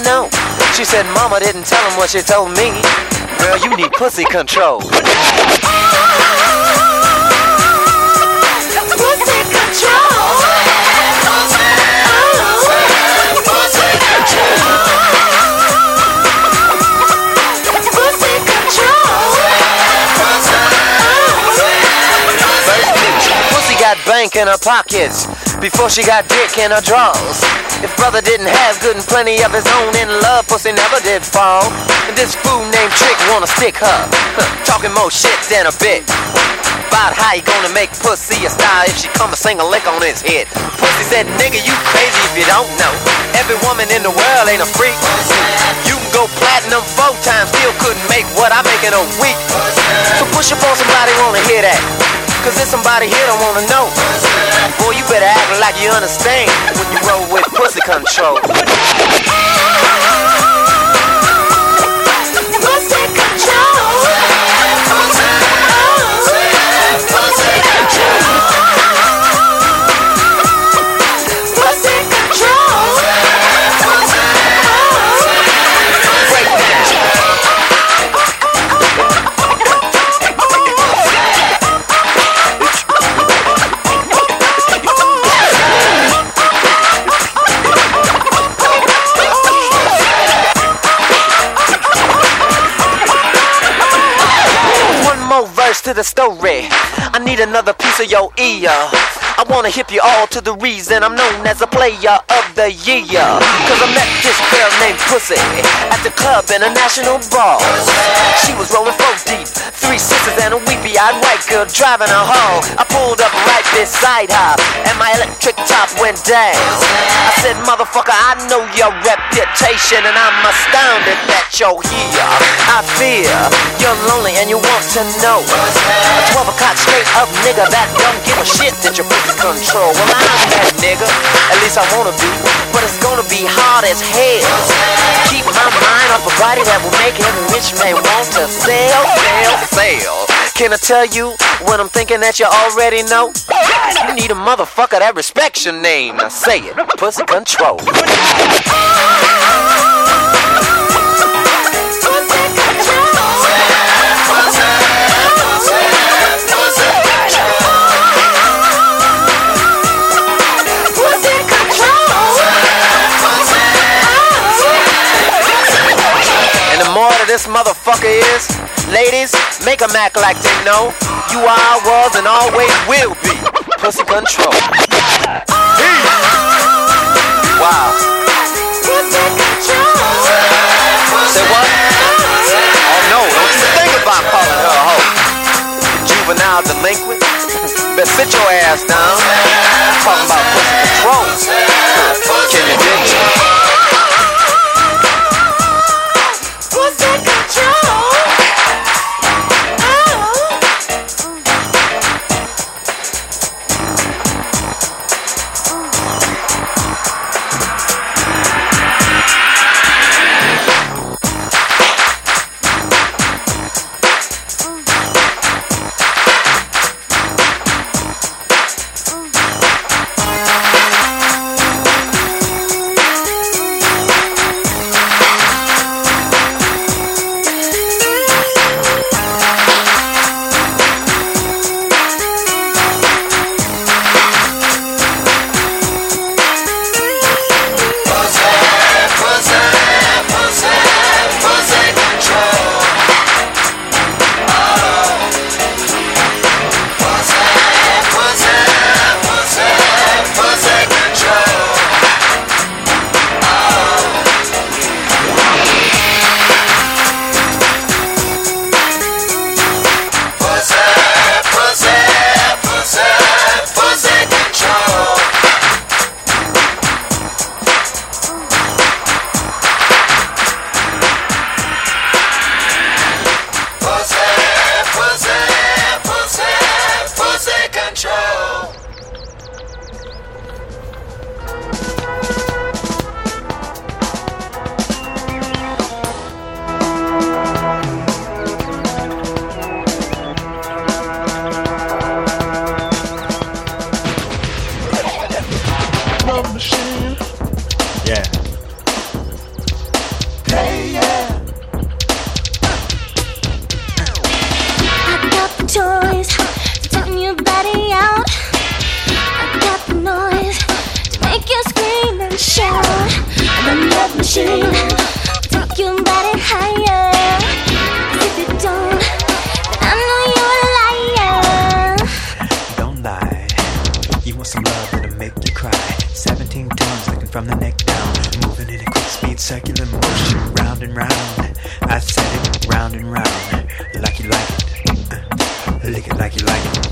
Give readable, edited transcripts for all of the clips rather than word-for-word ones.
No, she said mama didn't tell him what she told me. Girl, you need pussy control. Pussy control. Pussy got bank in her pockets before she got dick in her drawers. If brother didn't have good and plenty of his own in love, pussy never did fall. And this fool named Trick wanna stick her, talking more shit than a bit about how you gonna make pussy a star if she come and sing a lick on his head. Pussy said, nigga, you crazy if you don't know. Every woman in the world ain't a freak. You can go platinum 4 times, still couldn't make what I make in a week. So push up on somebody wanna hear that, cause there's somebody here don't wanna know. Boy, you better act like you understand when you roll with pussy control. Pussy control. To the story, I need another piece of your ear. I wanna hip you all to the reason I'm known as a player of the year. Cause I met this girl named Pussy at the club in a national bar. She was rolling 4 deep, 3 sisters and a weepy-eyed white girl driving her home. I pulled up right beside her and my electric top went down. I said, motherfucker, I know your reputation and I'm astounded that you're here. I fear you're lonely and you want to know a 12 o'clock straight up nigga that don't give a shit that you're pussy control. Well, I'm that nigga, at least I wanna be, but it's gonna be hard as hell to keep my mind off a body that will make every rich man want to sell. Can I tell you what I'm thinking that you already know? You need a motherfucker that respects your name. Now say it, pussy control. This motherfucker is, ladies, make them act like they know you are, was, and always will be pussy control. Wow. Say what? Oh no, don't you think about calling her a hoe. Juvenile delinquent. Better sit your ass down. Talking about pussy control. Can you dig it? machine. Take your body higher. If you don't, then I know you're a liar. Don't lie. You want some love that'll make you cry. 17 tones looking from the neck down, moving in a quick speed circular motion, round and round. I said it, round and round, like you like it. Lick it like you like it.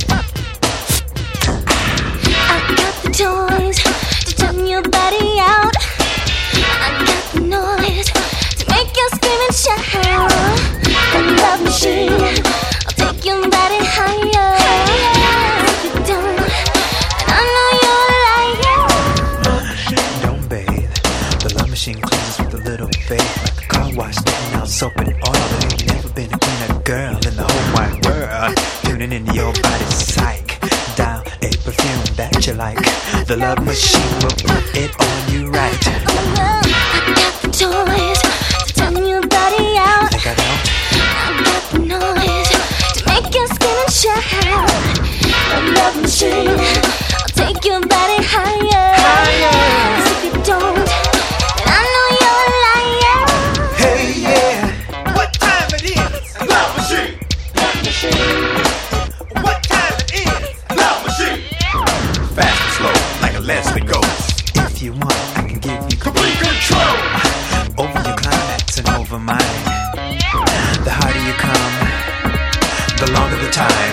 I got the toys to turn your body out. I got the noise to make you scream and shout. The love machine, I'll take your body higher. If you don't, then I know you're a liar. Don't bathe. The love machine cleanses with a little faith, like a car wash taking out soap and oil. There ain't never been a cleaner girl in the whole wide world. Tuning into your body's psych. Dial a perfume that you like. The love machine will put it on you right. I got the toys to turn your body out. Think I don't? I got the noise to make you scream and shout. The love machine, I'll take your body higher. 'Cause if you don't, then I know you're a liar. Hey, yeah. What time it is? Love machine. Love machine. What time it is? Love machine. Fast and slow, like a Leslie goes. If you want, I can give you Complete control. over your climax and over mine. The harder you come, the longer the time.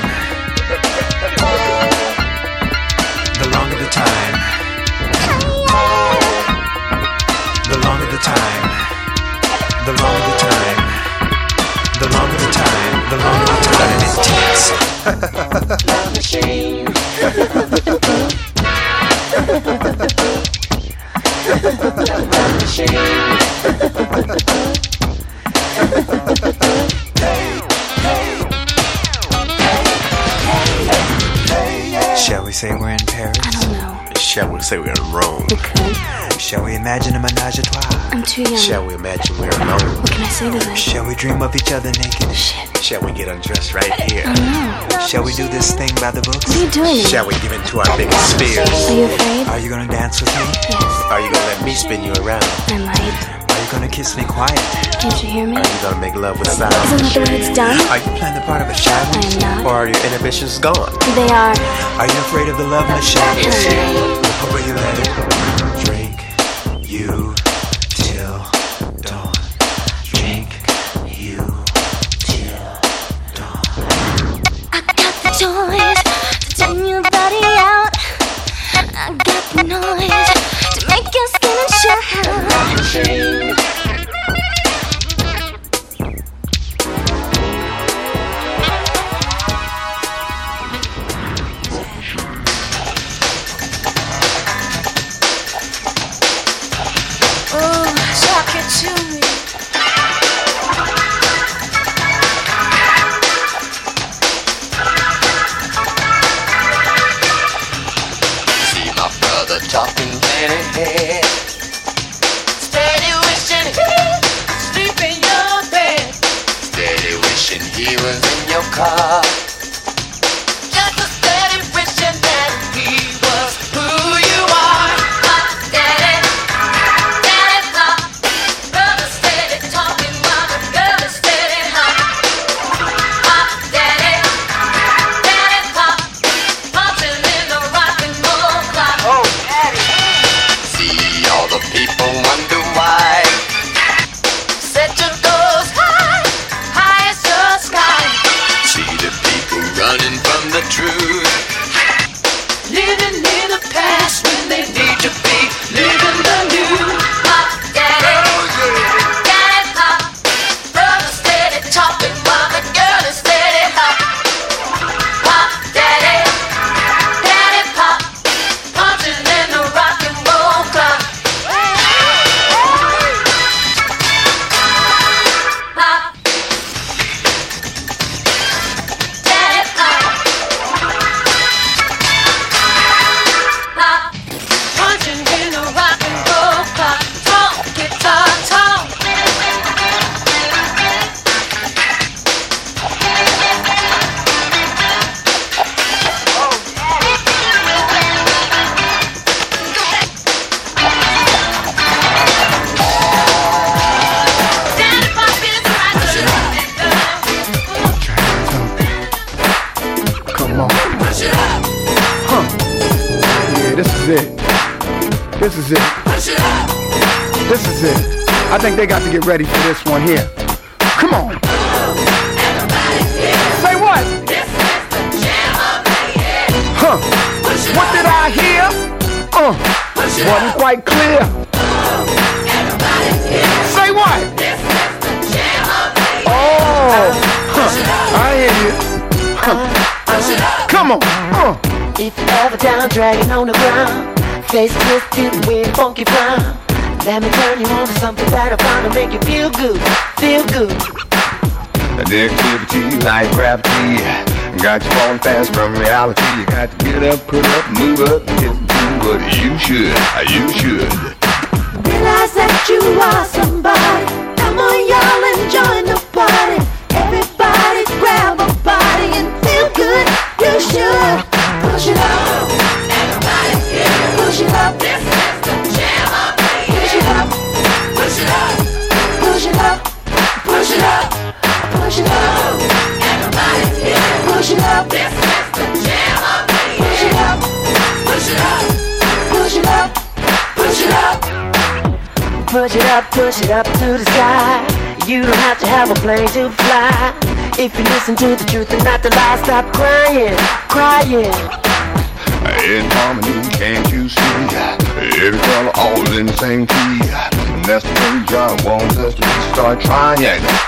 The longer the time. The longer the time. The longer the time. The longer the time. The longer the time it takes. Love machine. Love machine. Shall we say we're in Paris? I don't know. Shall we say we're in Rome? We could. Shall we imagine a menage a trois? I'm too young. Shall we imagine we're alone? What can I say to that? Shall we dream of each other naked? Shit. Shall we get undressed right here? Oh no. Shall we do this thing by the books? What are you doing? Shall we give in to our biggest fears? Are you afraid? Are you gonna dance with me? Yes. Are you gonna let me spin you around? I might. Are you gonna kiss me quiet? Can't you hear me? Are you gonna make love with sound? Isn't that the way it's done? Are you playing the part of a child? I am not. Or are your inhibitions gone? They are. Are you afraid of the love machine? Or will you let it drink you till dawn? Drink you till dawn. I got the toys to turn your body out. I got the noise to make your skin and shout. This is it. Push it up. This is it. I think they got to get ready for this one here. Come on. Everybody's here. Say what? This is the jam of the year. Huh. Push it What up. did I hear? Push it Wasn't up. quite clear. Everybody's here. Say what? This is the jam of the year. Oh. Push it up. I hear you. Push it up. Come on. If you're ever down, dragging on the ground, face twisted, weird, funky frown, let me turn you on to something that'll bound to make you feel good, feel good. The activity like gravity got you falling fast from reality. You got to get up, put up, move up, and get to what you should. You should. Realize that you are somebody. Come on, y'all, and join the party. Everybody grab a body and feel good. You should push it up. Everybody's here. Push it up. This is the jam of the year. Push it up. Push it up. Push it up. Push it up. Push it up. Everybody's here. Push it up. This is the jam of the year. Push it up. Push it up. Push it up. Push it up. Push it up to the sky. You don't have to have a plane to fly. If you listen to the truth and not the lies, stop crying, crying. In harmony, can't you see? Every color all in the same key. And that's the way God wants us to start trying.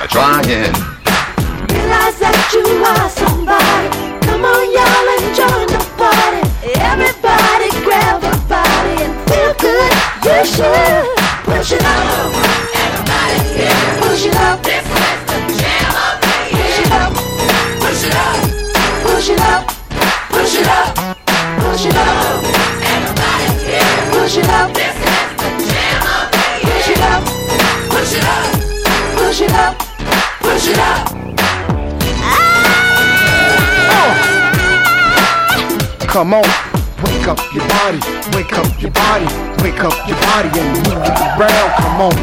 Realize that you are somebody. Come on, y'all, and join the party. Everybody grab a body and feel good. You should push it up. Everybody's here. Push it up. This is the jam of the year. Push it up. Push it up. Push it up. Push it up. Push it up. Everybody's here. Push it up. This is the jam of the year. Push it up. Push it up. Push it up. Push it up. Come on. Wake up your body. Wake up your body. Wake up your body and move it around. Come on.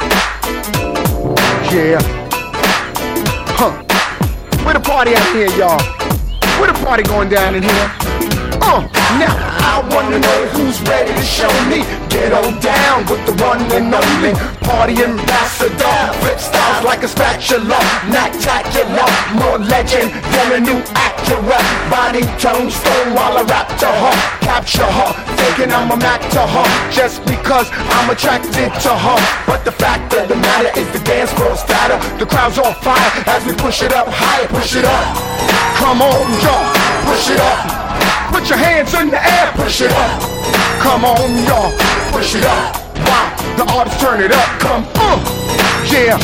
Yeah. Huh. Where the party at here, y'all? Where the party going down in here? Now I wanna know who's ready to show me. Get on down with the one and only party ambassador. Flip styles like a spatula, not-tacular, more legend than a new Acura. Body tone stone while I rap to her, capture her, thinking I'm a Mac to her, just because I'm attracted to her. But the fact of the matter is the dance floor's fatter. The crowd's on fire as we push it up higher, push it up. Come on, y'all, push it up. Put your hands in the air, push it up. Come on, y'all, push it up. Wow, the artists turn it up, come on. Yeah,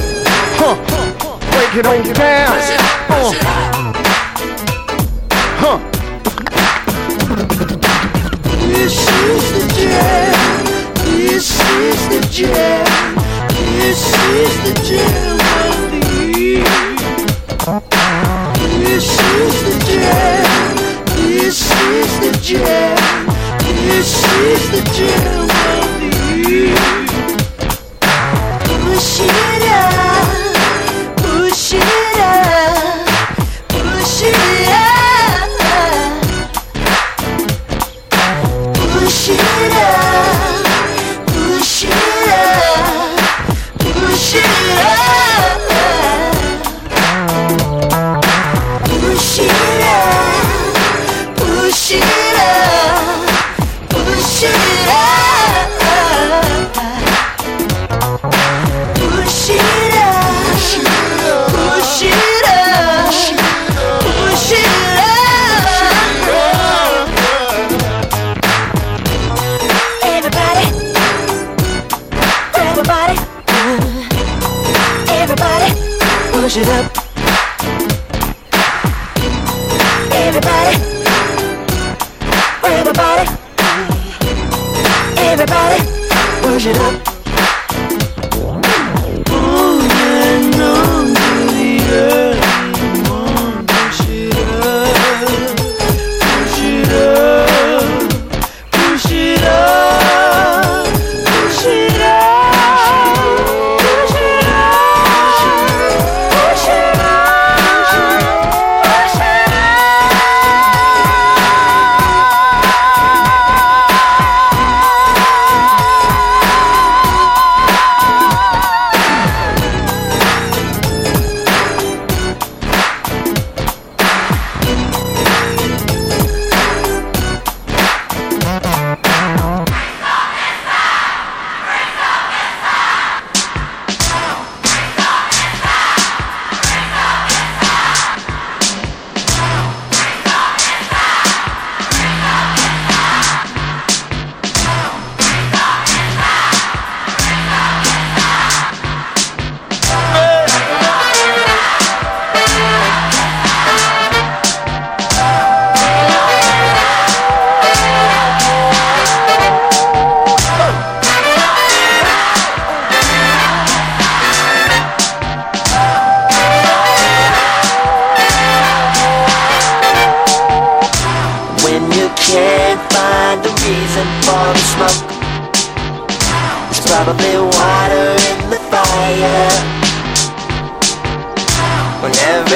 break it on down. This is the jam. This is the jam. This is the jam of the year. This is the jam. This is the jam. This is the jam of the year. Push it up. Push it up. Push it up. Push it up. Push it up. Push it up. Push it up. Push it up. Push it up. Push it up. Push it up. Push it up. Everybody, everybody, everybody, push it up. Everybody, everybody, everybody, push it up. Oh yeah, no, to the earth, come on, push it up, push it up, push it up, push it up, push it up, push it up.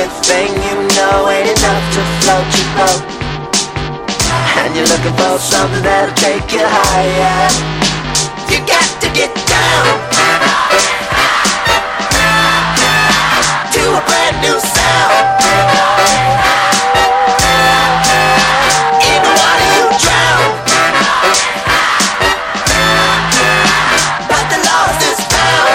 everything you know ain't enough to float your boat. And you're looking for something that'll take you higher. You got to get down to a brand new sound. In the water you drown, but the lost is found.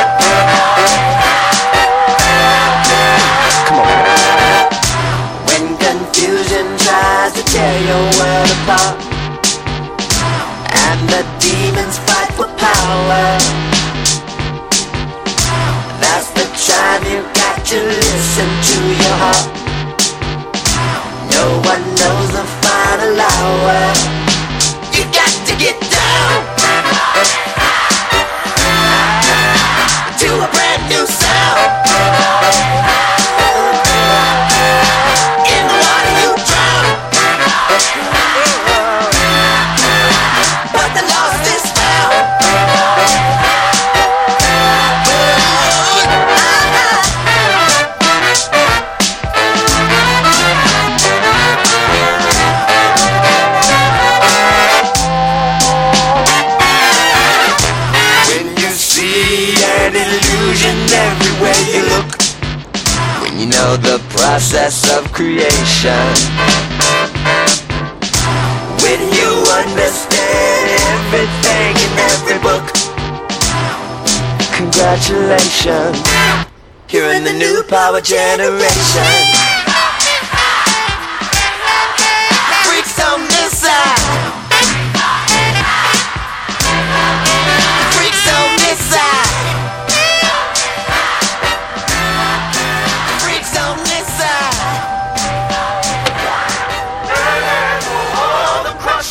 Come on. When confusion tries to tear your world apart, and the demons fight for power, that's the time you got to listen to your heart. No one knows the final hour. You got to get down to a brand new sound. In the water you drown, but the lost is found. When you see an illusion everywhere you look, when you know the process of creation, when you understand everything in every book, congratulations, you're in the new power generation. Freaks on this side, freaks on this side, freaks on this side. Oh, the crush.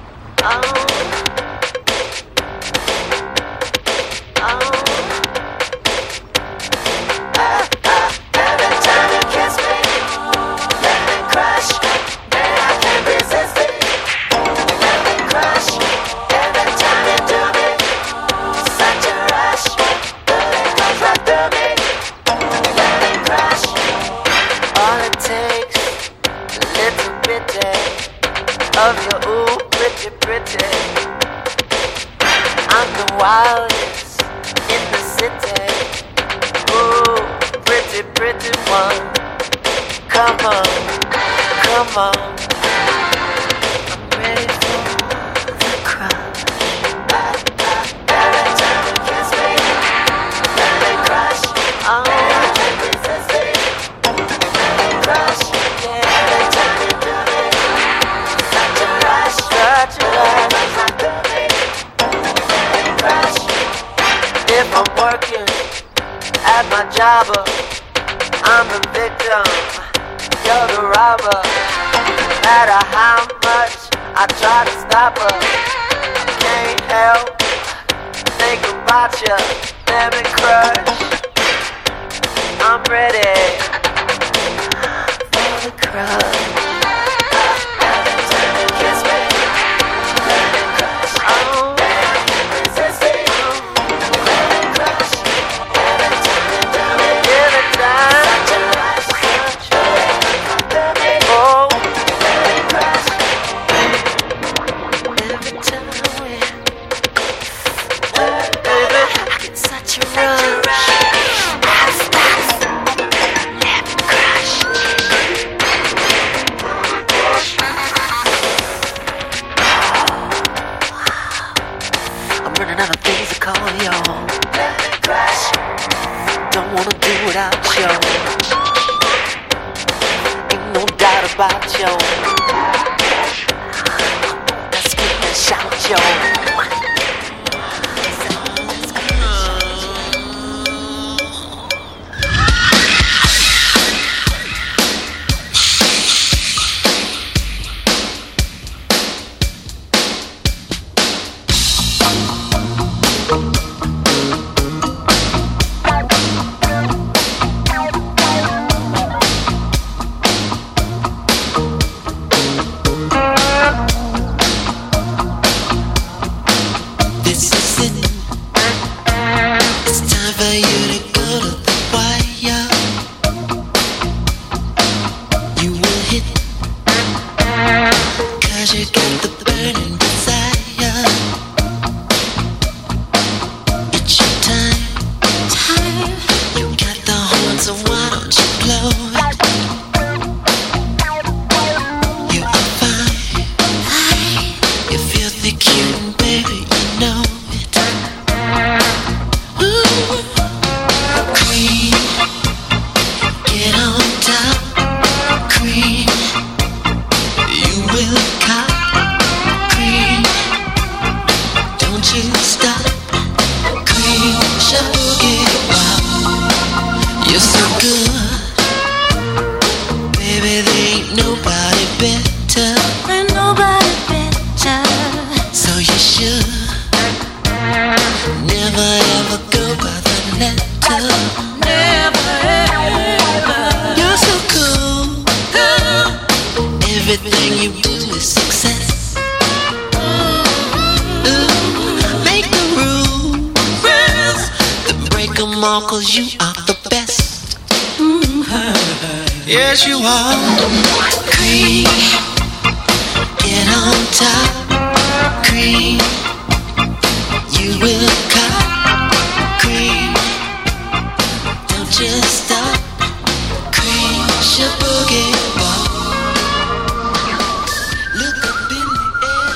Every time you kiss me, let me crush, and I can't resist it. Let me crush, every time you do me, such a rush, but it comes right through me. Let me crush, all it takes, a little bit of your ooh, pretty, pretty. I'm the wildest in the city. Ooh, pretty, pretty one. Come on, come on. I'm ready for the crush. Every time you kiss me, let me crush. Oh, I can't resist it. Let me crush. Yeah, every time you do me, such a rush, such a rush. Crush. If I'm working at my job, I'm the victim, you're the robber. No matter how much I try to stop her, I can't help think about you. Let me crush, I'm ready for the crush. Every time you kiss me, let me crush. Oh, resist it. Let me crush. Every time you do it, every time. Such a rush, such a rush. Oh, let me crush. Every time we, baby, I get such a rush. I'm running out of things to call y'all. Let me crush. Don't wanna do without you. Ain't no doubt about you. Let's get and shout, yo. cool. Never ever. You're so cool. Everything you do is success. Make the rules, then break them all, 'cause you are the best. Yes, you are. Cream, get on top. Cream, you will cop. Cream, don't just stop. Cream, your boogie walk. Look up in the air.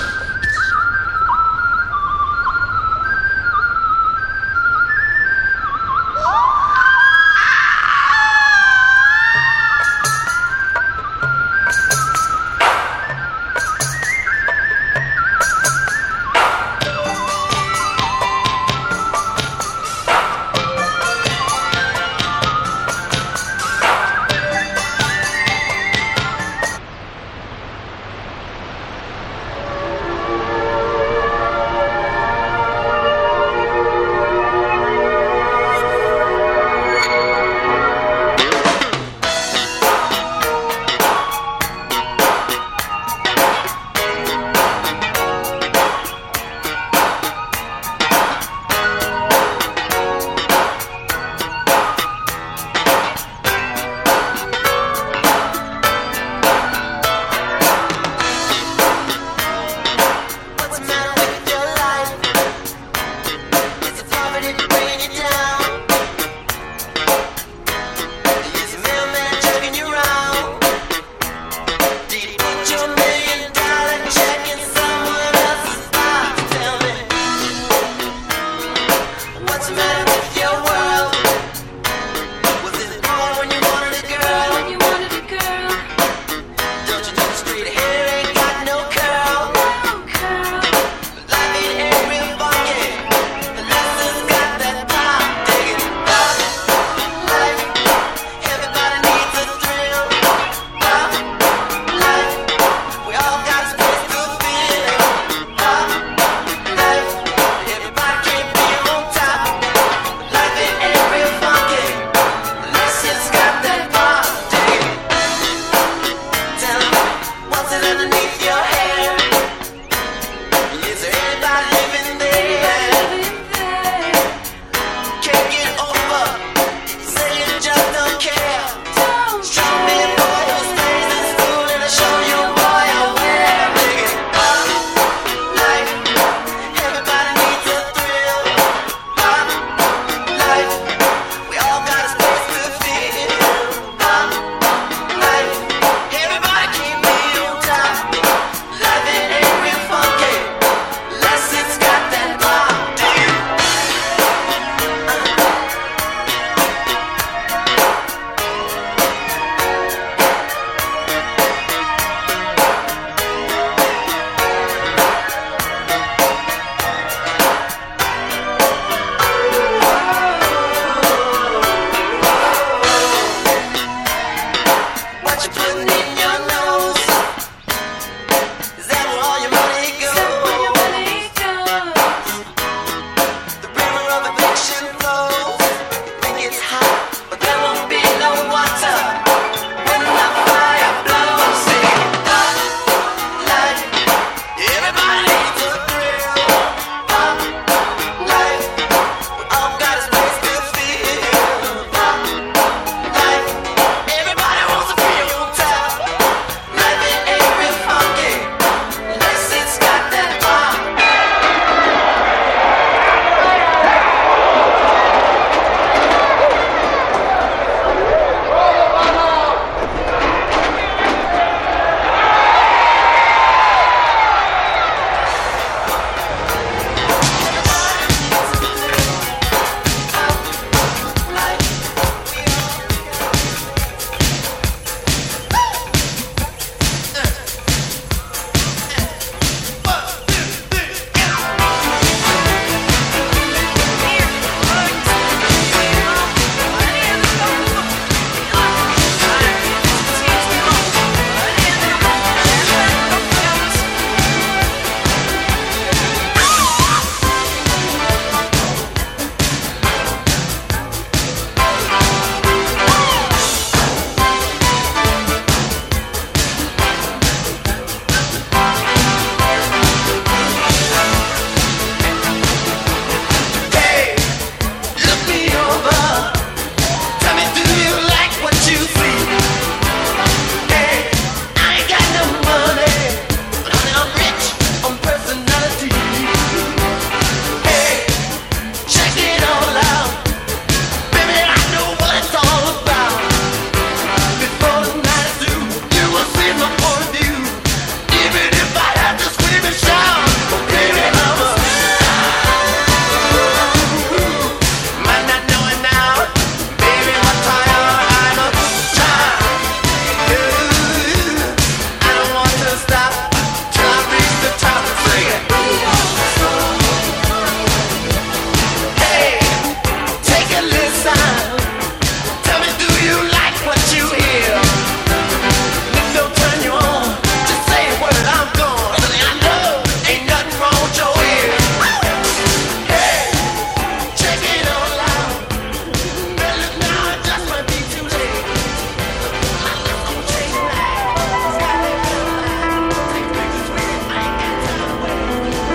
time. Tell me, do you like what you hear? If they'll turn you on, just say a word, I'm gone. I know ain't nothing wrong with your ear. Hey, check it all out. Well, look now, it just might be too late. My life's gonna change right. It's got that kind of light. Take pictures with it, I ain't got time to wait.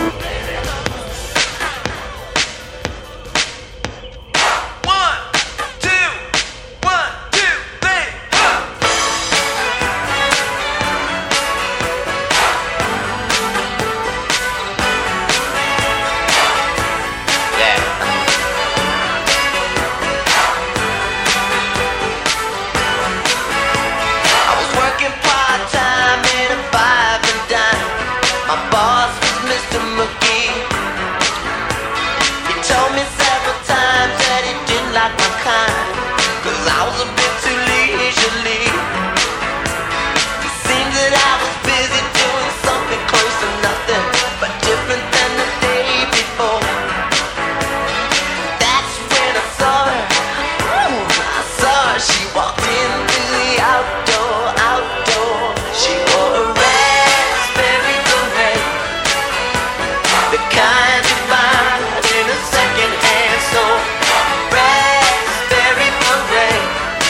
One, two, 3. Yeah. I was working part-time in a 5 and dime. My boss was Mr. McGee. He told me several times that he didn't like my kind, 'cause I was a bit too leisurely. It seemed that I was busy doing something close to nothing, but different than the day before. That's when I saw her. I saw her. She walked into the outdoor. She wore a raspberry beret, the kind you find in a second-hand store. Raspberry beret.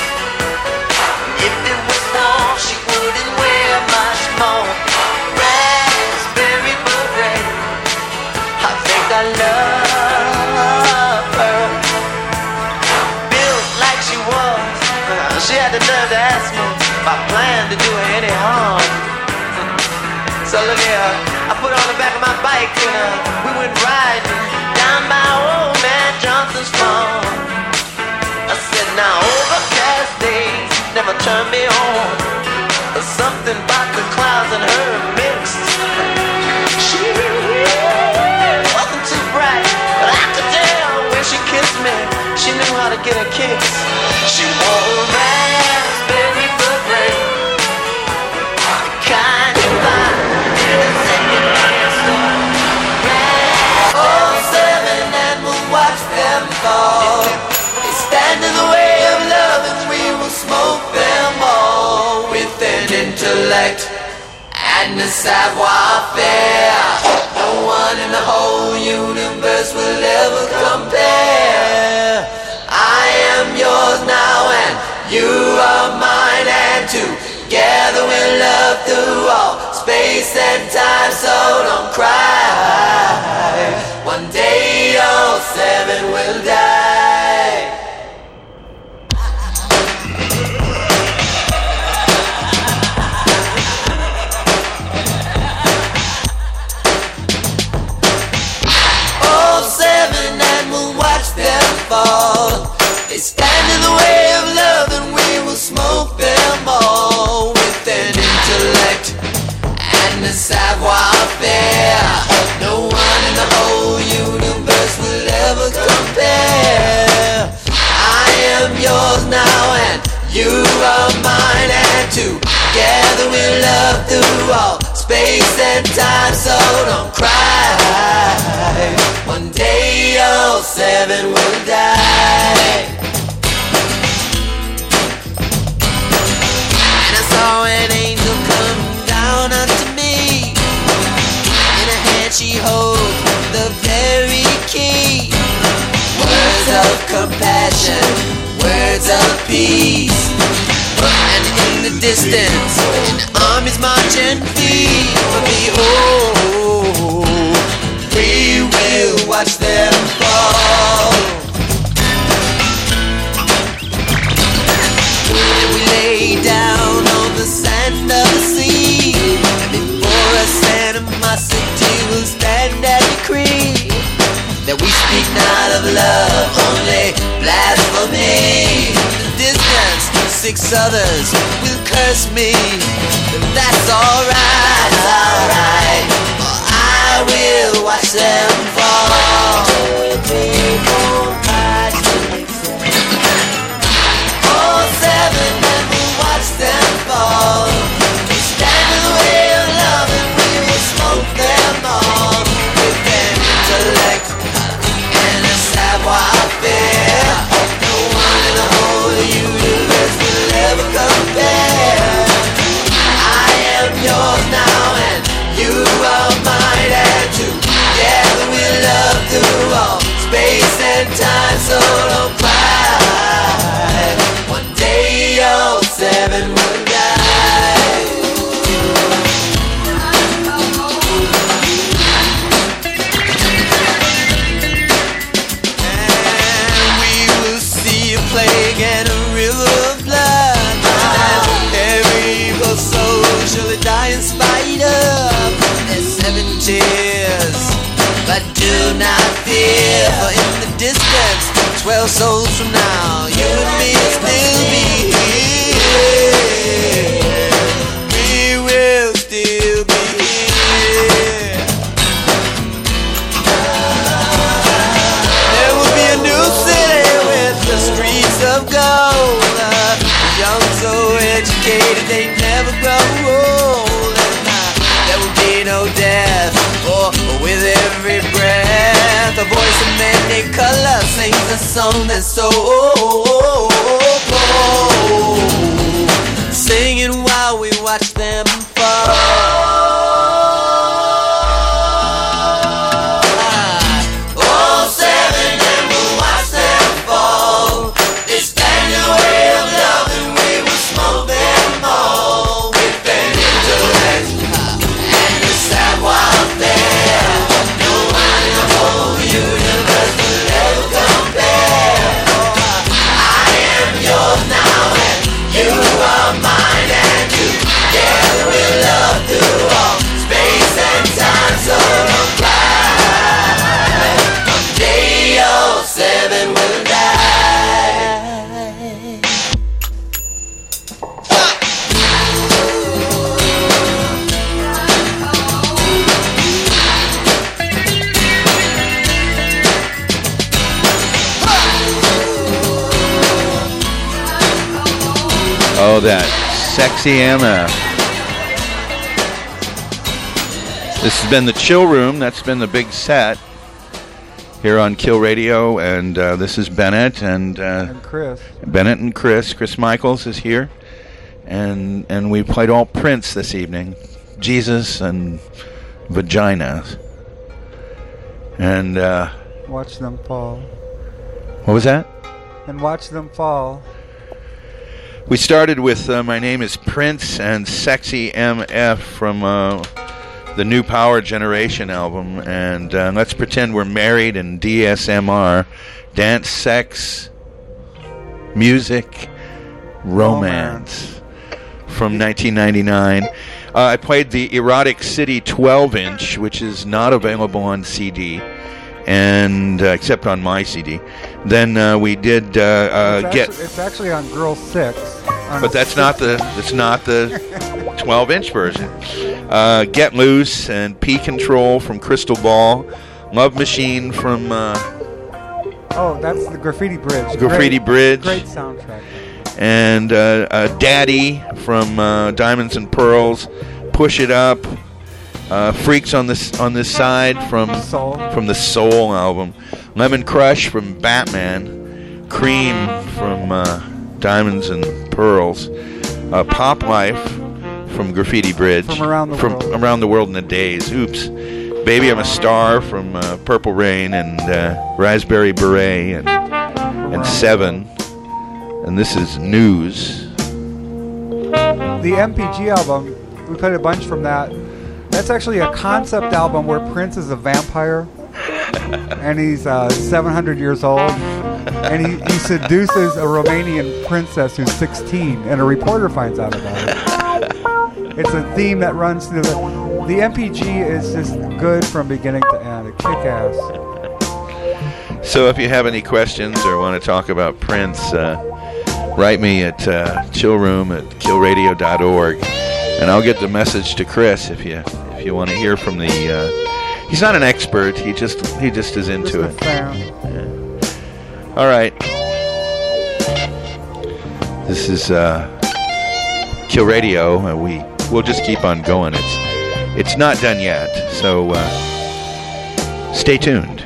If it was warm, she wouldn't wear much more. Raspberry beret. I think I love her. Built like she was, she had the nerve to ask me if I planned to do her any harm. So look here, I put her on the back of my bike and we went riding down by old man Johnson's farm. I said, now overcast days never turn me on. There's something about the clouds and her mixed. She wasn't too bright, but I could tell when she kissed me, she knew how to get a kiss. She wore a raspberry beret, the kind you find in a second-hand store. Oh, 7 and we'll watch them fall. They stand in the way of love and we will smoke them all. With an intellect and a savoir-faire, no one in the whole universe will ever compare. I am yours now and you are mine, and together we'll love through all space and time, so don't cry. One day all 7 will die. All 7 and we'll watch them fall. They stand in the way of love and we will smoke them all. With an intellect and a savoir-faire, no one in the whole universe will ever compare. I am yours now and you are mine, and together we'll love through all space and time, so don't cry. One day all 7 will die. And I saw an angel come down unto me. In her hand she holds the very key. Words of compassion, words of peace. And in the distance, an army's marching feet. But behold, we will watch them fall. And we lay down on the sand of the sea, and before us animosity will stand and decree that we speak not of love, only blasphemy. The distance, 6 others will curse me, but that's alright, for I will watch them fall. All 7 and we'll watch them fall. We stand in the way of love and we will smoke them all. With an intellect and a savoir-faire, no one and a river of blood. And every evil soul surely die in spite of their 7 tears. But do not fear, for in the distance, 12 souls from now, you and me will still be here. We will still be here. There will be a new city with the streets of gold. Young, so educated, they never grow old. And there will be no death, for with every breath, the voice of many colors sings a song that's so old. Singing while we watch them fall. All 7 and we'll watch them fall. They stand in the way of love and we will smoke them all. With an intellect and a savoir faire, no one in the whole universe will ever compare. I am yours now and you are mine, and together we'll love through all space and time. So don't cry, someday all 7 will die. Oh, that sexy MF. This has been the Chill Room. That's been the big set here on Kill Radio, and this is Bennett and Chris. Bennett and Chris. Chris Michaels is here, and we played all Prince this evening, Jesus and Vagina, and Watch them fall. what was that? And watch them fall. We started with My Name is Prince and Sexy MF from the New Power Generation album, and Let's Pretend We're Married and DSMR, Dance, Sex, Music, Romance from 1999. I played the Erotic City 12-inch, which is not available on CD, and except on my CD. Then we did It's actually on Girl 6. But that's not the 12-inch version. Get Loose and P Control from Crystal Ball, Love Machine from Oh, that's the Graffiti Bridge. Graffiti Bridge. Great soundtrack. And Daddy from Diamonds and Pearls, Push It Up, Freaks on this side from the Soul album, Lemon Crush from Batman, Cream from Diamonds and Pearls, Pop Life from Graffiti Bridge, From Around the World in a Daze, Oops, Baby I'm a Star from Purple Rain, and Raspberry Beret, and Seven, and this is News. The MPG album, we played a bunch from that. That's actually a concept album where Prince is a vampire, and he's 700 years old, and he seduces a Romanian princess who's 16, and a reporter finds out about it. It's a theme that runs through the MPG is just good from beginning to end. It kick ass. So if you have any questions or want to talk about Prince, write me at chillroom@killradio.org, and I'll get the message to Chris if you want to hear from the. He's not an expert. He just is into it. Fan. Yeah. All right. This is Kill Radio. We'll just keep on going. It's not done yet, so stay tuned.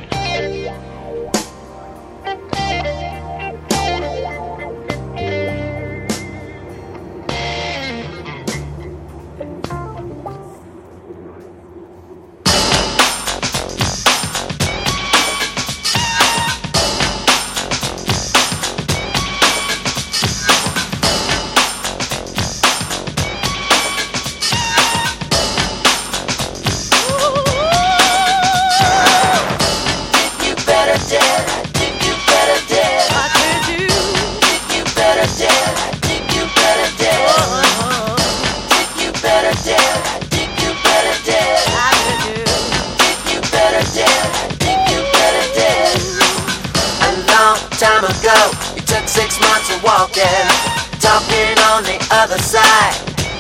better dead. I think you better dead. Think you better dead. I think you better dead. Think you better dead. I think you better dead. A long time ago, you took 6 months of walking, talking on the other side.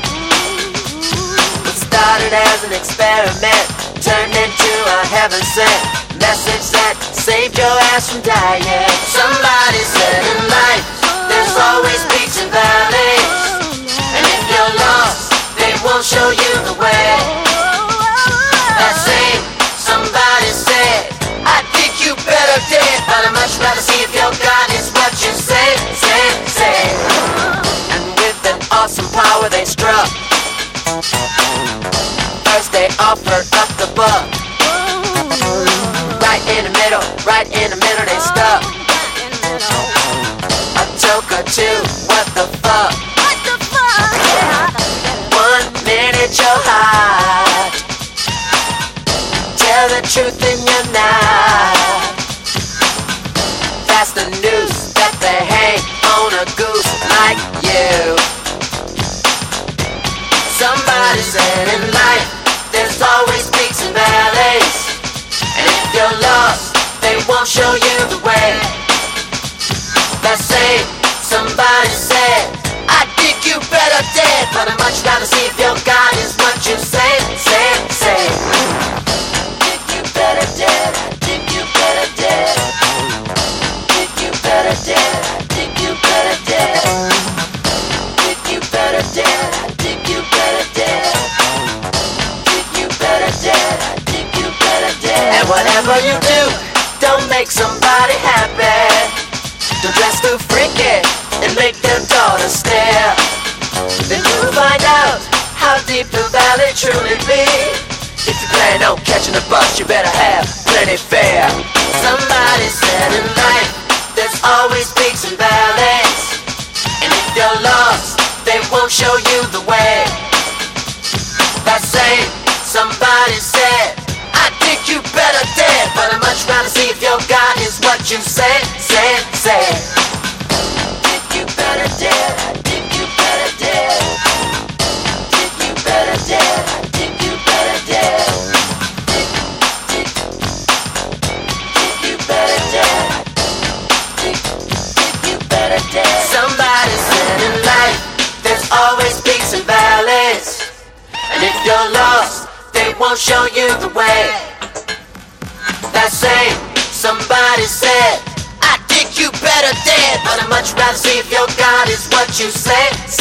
What started as an experiment turned into a heaven-sent message that saved your ass from dying. Somebody said in life, there's always peaks and valleys, and if you're lost, they won't show you the way. That same somebody said, I think you better dead, but I'd much rather see if your God is what you say. And with an awesome power they struck. First they offered up the buck. Right in the middle they stuck. A joke or two, what the fuck? 1 minute you're hot, tell the truth and you're not. That's the noose that they hang on a goose like you. Somebody said in life, there's always peaks and valleys, and if you're lost, they won't show you the way. That same somebody said, I think you better dead, but I'd much rather see if your God is what you say. Think you better dead, I think you better dead. Think you better dead, I think you better dead. Think you better dead, I think you better dead. Think you better dead, I think you better dead. And whatever you do, don't make somebody happy. Don't dress too freaky and make their daughter stare. Then you'll find out how deep the valley truly be. If you plan on catching a bus, you better have plenty fare. Somebody said in life, there's always peaks and valleys, and if you're lost, they won't show you the way. That same somebody said, I think you better dead, but I'd much rather see if your God is what you say. Think you better dead, I think you better dead. Think you better dead, I think you better dead. Think you better dead. Think you better dead. Somebody said in life, there's always peaks and valleys, and if you're lost, they won't show you the way. That same somebody said, I think you better dead, but I'd much rather see if your God is what you say.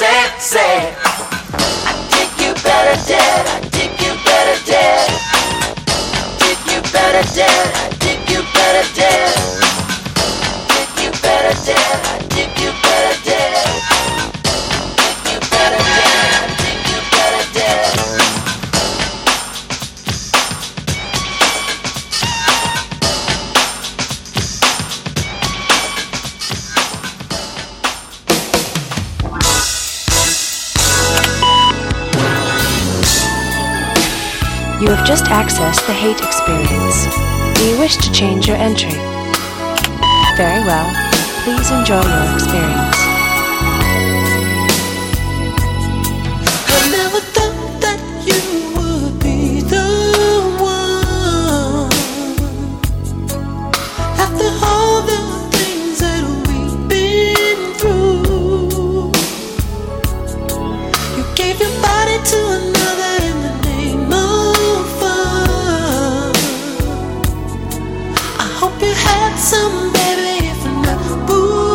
I think you better dead, I think you better dead. Think you better dead, I think you better dead. Think you better dead, I think you better dead. Think you better dead, I think you better dead. You have just accessed the hate experience. Do you wish to change your entry? Very well. Please enjoy your experience. I never thought that you would be the one. After all the things that we've been through, you gave your body to another in the name of fun. I hope you had some, baby, if not, boo.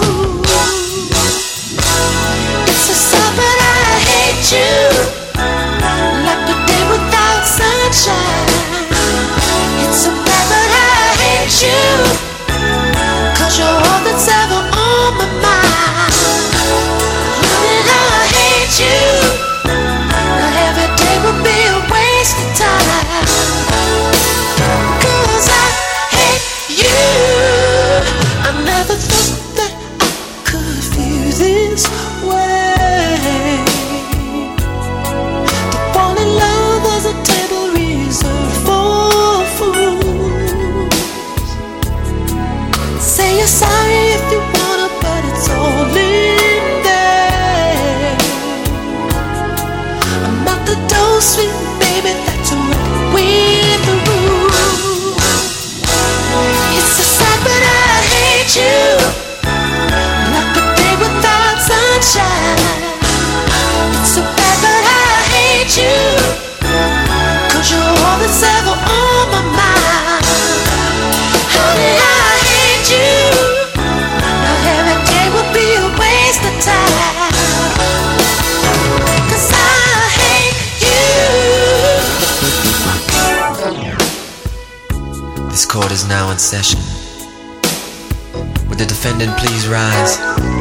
It's so sad, but I hate you, like a day without sunshine. It's so bad, but I hate you, 'cause you're all that's ever on my mind. And I hate you, now every day would be a waste of time, 'cause I hate you. I never thought that I could feel this way. To fall in love was a table reserved for fools. Say you're sorry if you wanna, but it's all in is now in session. Would the defendant please rise?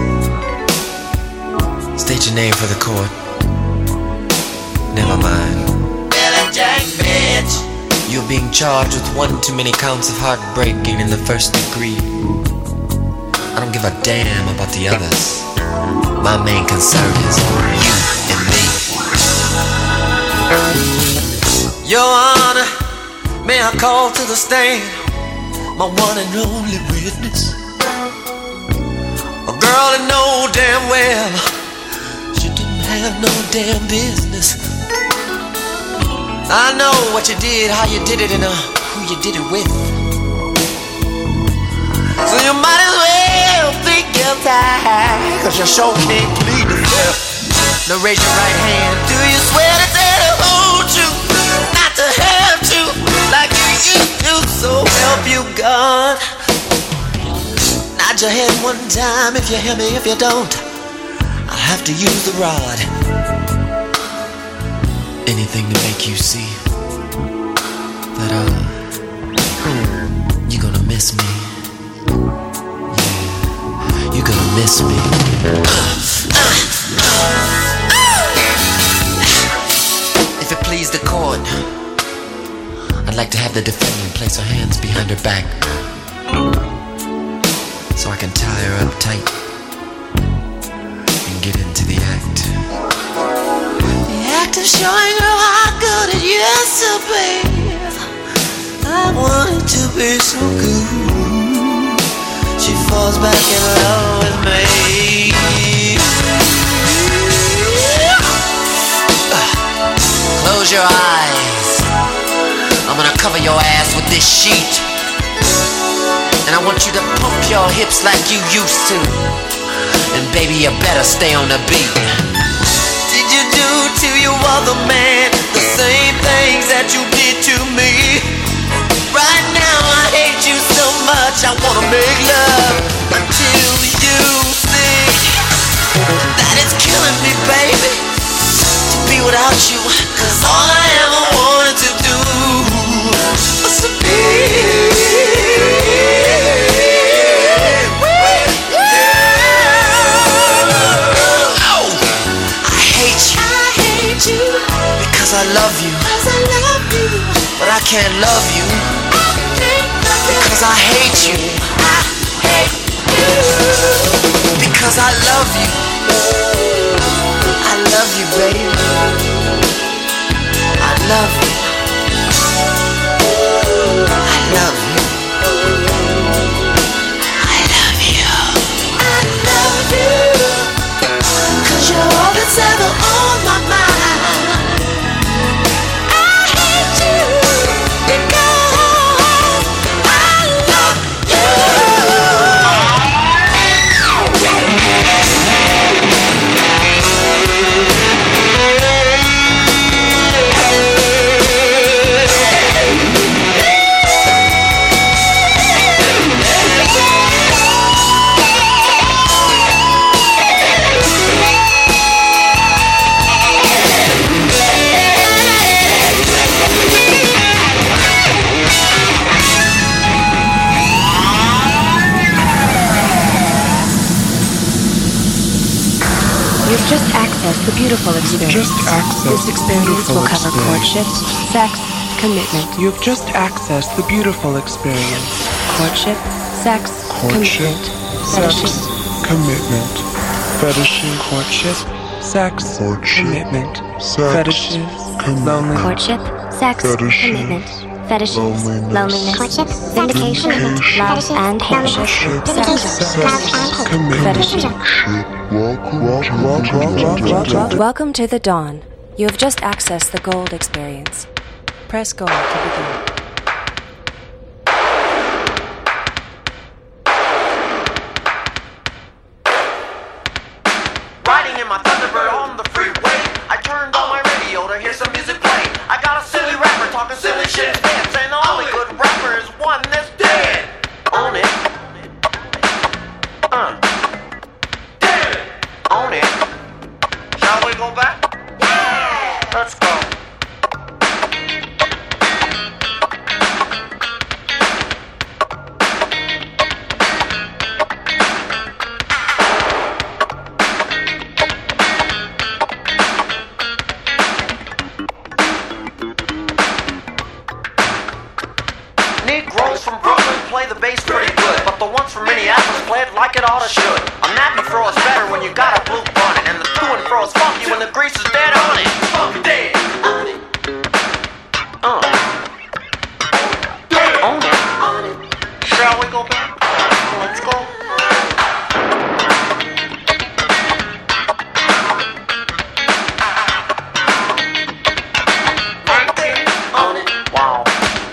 State your name for the court. Never mind. Billy Jack, bitch. You're being charged with 1 too many counts of heartbreaking in the first degree. I don't give a damn about the others. My main concern is you and me. Your Honor, may I call to the stand my one and only witness? A girl that know damn well she didn't have no damn business. I know what you did, how you did it, and who you did it with. So you might as well think guilty, cause you sure can't plead the fifth. Now raise your right hand. Do you swear to tell the whole truth, not to have to, like you used to? So help you God. Nod your head one time if you hear me. If you don't, I'll have to use the rod. Anything to make you see that you're gonna miss me. Yeah, you're gonna miss me. If it please the court, I'd like to have the defendant place her hands behind her back so I can tie her up tight and get into the act. The act of showing her how good it used to be. I want it to be so good. She falls back in love with me. Close your eyes. I'm gonna cover your ass with this sheet. And I want you to pump your hips like you used to. And baby, you better stay on the beat. Did you do to your other man the same things that you did to me? Right now I hate you so much, I wanna make love until you see that it's killing me, baby, to be without you. Cause all I ever wanted to do was to be with you. Oh, I hate you because I love you. But I can't love you because I hate you. Because I love you. I love you, baby. I love you. I love you. I love you. I love you. Cause you're all that's ever on my mind. I hate you because I love you. You've just accessed the beautiful experience. This experience will cover courtship, sex, commitment. You've just accessed the beautiful experience. Courtship, sex, Courtship, commitment. sex, commitment. Fetishing. Courtship, sex, commitment. Fetishes, loneliness. Courtship, sex, commitment. Fetishes, loneliness. Courtship, vindication, love and hate. Sex, commitment. Welcome to the dawn. You have just accessed the gold experience. Press gold to begin. Riding in my Thunderbird on the freeway, I turned on my radio to hear some music play. I got a silly rapper talking silly shit, saying the only good rapper is one that's dead. Own it. Dead. Own it. Shall we go back? Yeah. Let's go. head like it oughta should. A nappy fro is better when you got a blue bonnet, and the to and fro is funky when the grease is dead on it. Funky dead. On it. Shall we go back? Let's go. On it. Wow.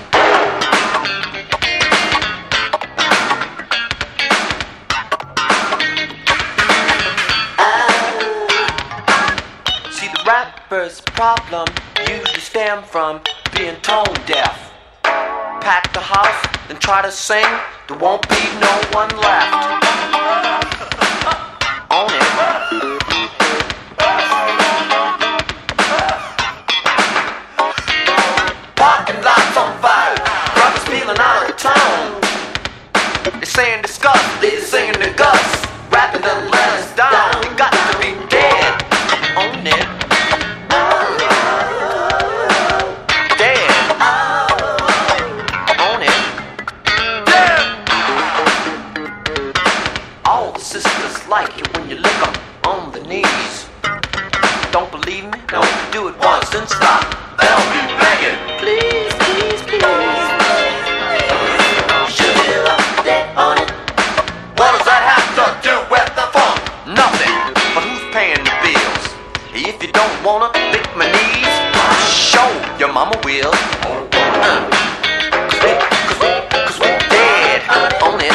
See, the rapper's problem usually stem from being tone deaf. Pack the house and try to sing, there won't be no one left. On it. Parking lots on fire, brothers feeling out of town. They're saying disgust, they're singing the guts. Rapping doesn't let us down, we got to be dead. On it. Like it when you lick them on the knees. Don't believe me? No. Do it once and stop. They'll be begging. Please, please, please. Should you up that on it? What does that have to do with the funk? Nothing. But who's paying the bills? If you don't wanna lick my knees, show your mama will. Cause we're dead on it.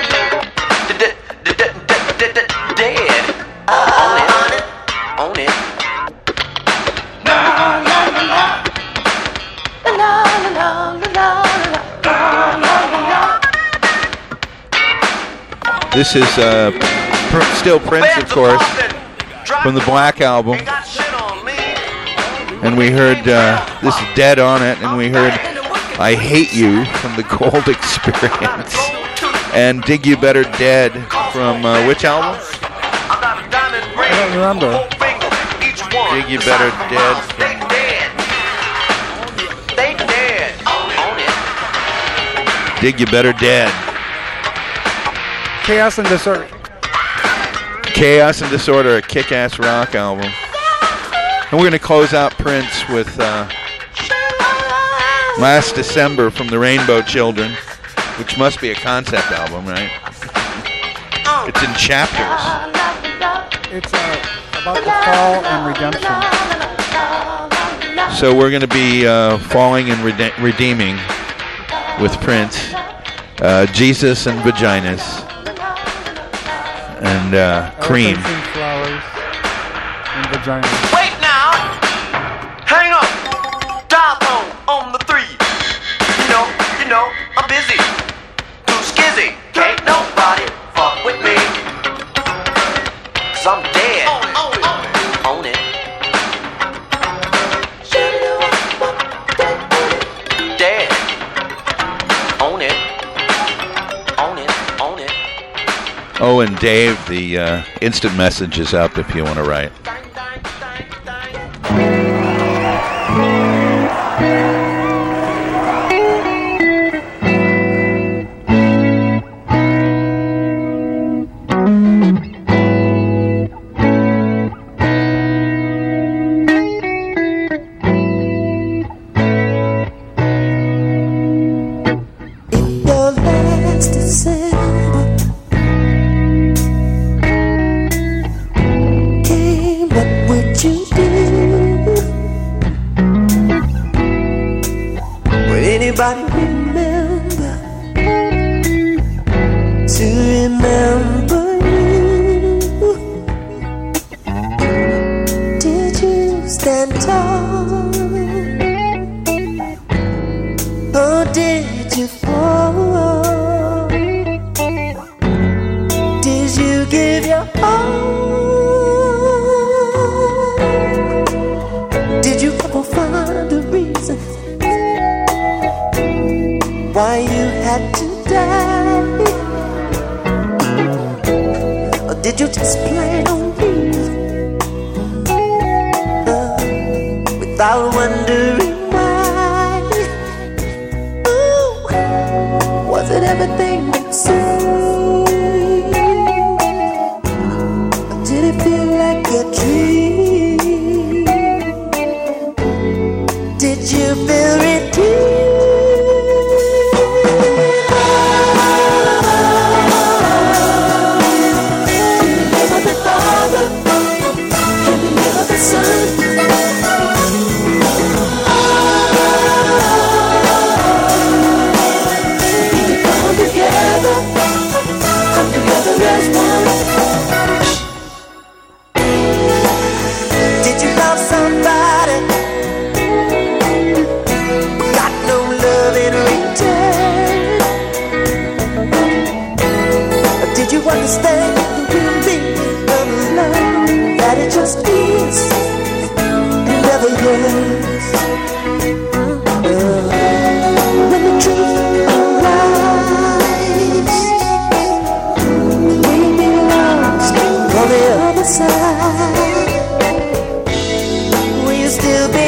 Dead. On it. On it. La la la la. La la la la la. This is still Prince, of course, from the Black Album. And we heard this is Dead on it, and we heard I Hate You from the Gold Experience. And Dig You Better Dead from which album? I don't remember. Dig You Better Dead. Dig You Better Dead. Chaos and Disorder. Chaos and Disorder, a kick-ass rock album. And we're going to close out Prince with Last December from the Rainbow Children, which must be a concept album, right? It's in chapters. It's about the fall and redemption. So we're going to be falling and redeeming with Prince, Jesus and Vaginas, and Cream. Elephants and flowers and vaginas. Wait now! Hang on! Dial phone on the 3. You know, I'm busy. Too skizzy. Can't nobody fuck with me. Cause I'm dead. On it. Dead. On it. On it. On it. Oh, and Dave, the instant message is up if you want to write. Anybody remember to remember you? Did you stand tall, or did you fall? Did you give your all? Did you ever find a reason why you had to die? Or did you just plan on leaving without wondering why? Ooh, was it everything that seemed? like a dream. Did you feel it too? Understand the real meaning of love, that it just is and never is. When the truth arrives, we be lost on the other side. Will you still be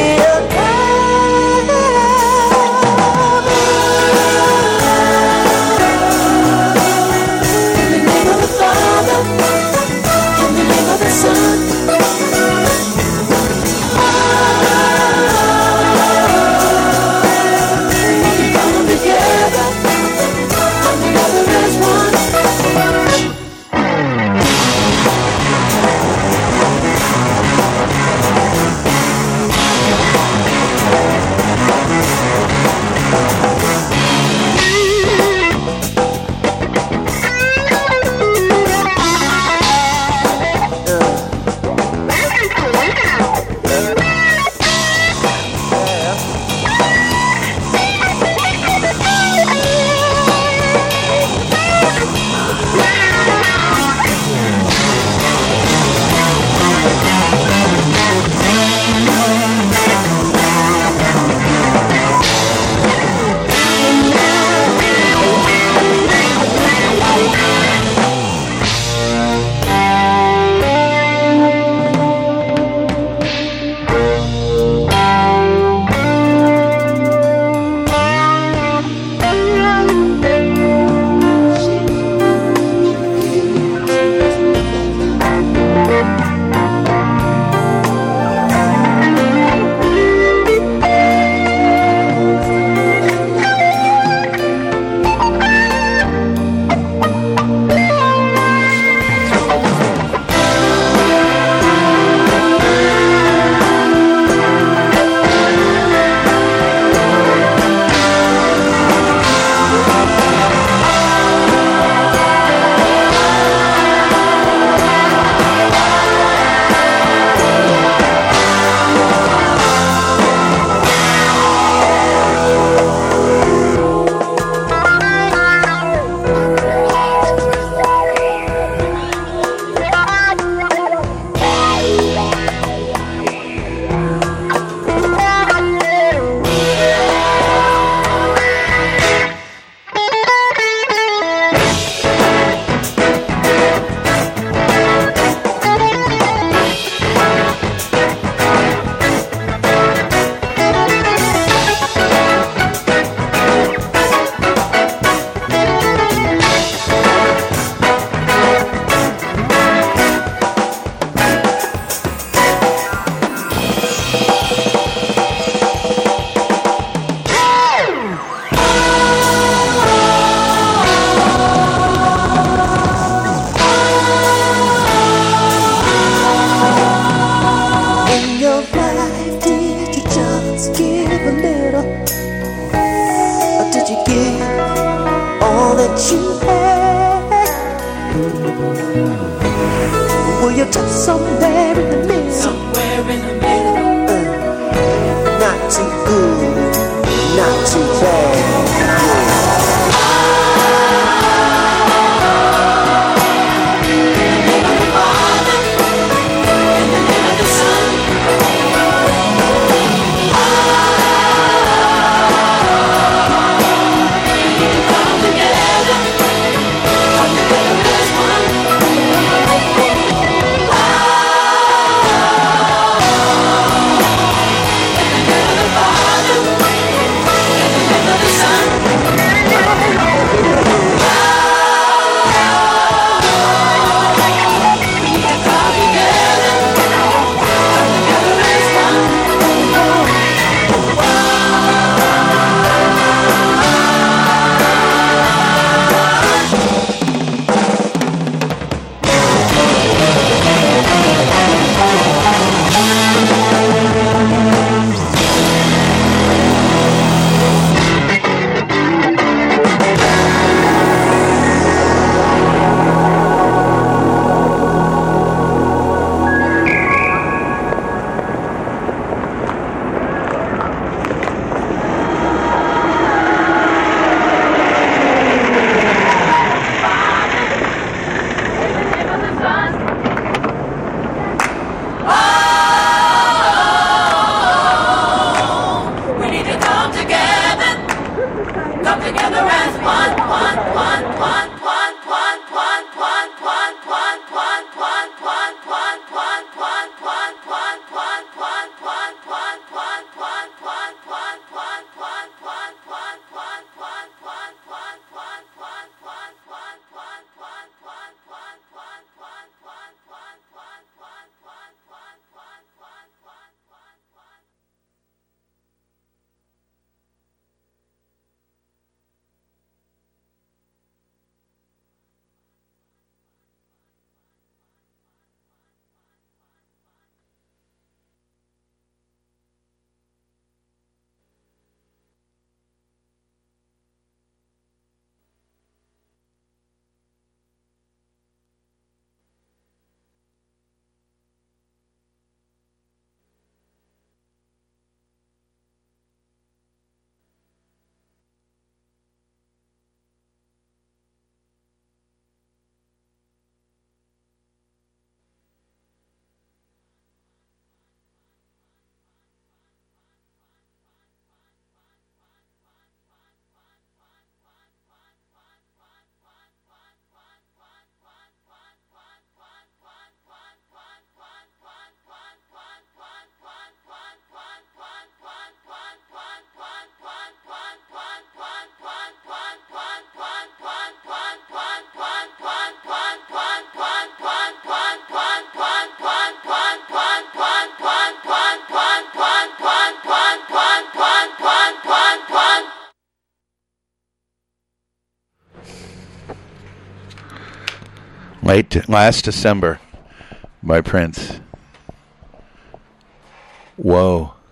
Last December by Prince. Whoa.